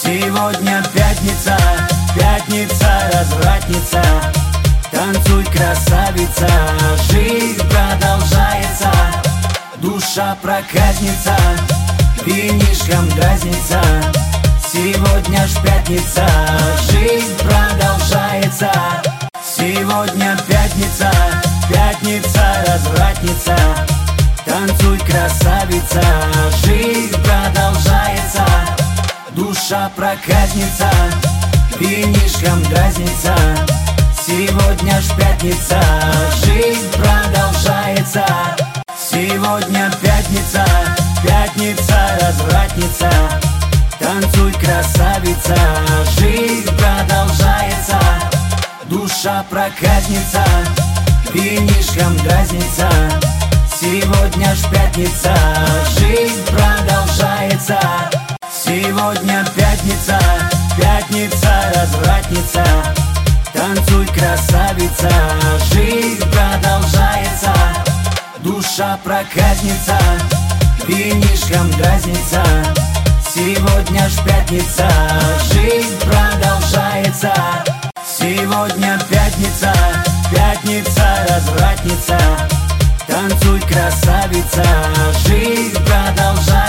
Сегодня пятница, пятница, развратница. Танцуй, красавица, жизнь продолжается. Душа проказница, винишком дразнится. Сегодня ж пятница, жизнь продолжается. Сегодня пятница, пятница, развратница. Танцуй, красавица, жизнь продолжается. Душа проказница, винишком дразнится. Сегодня ж пятница, жизнь продолжается. Сегодня пятница, пятница, развратница. Танцуй, красавица, жизнь продолжается. Душа проказница, винишком дразнится. Сегодня ж пятница, жизнь продолжается. Сегодня пятница, пятница, развратница. Танцуй, красавица, жизнь продолжается. Душа проказница, винишком дразнится. Сегодня ж пятница, жизнь продолжается. Сегодня пятница, пятница, развратница. Танцуй, красавица, жизнь продолжается.